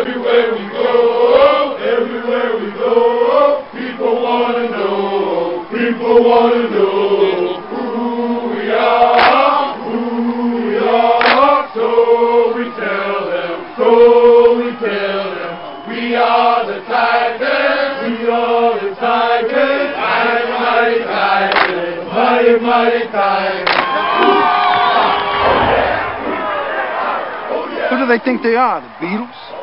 Everywhere we go, people wanna know who we are, so we tell them, we are the Titans, mighty Titans. Who do they think they are, the Beatles?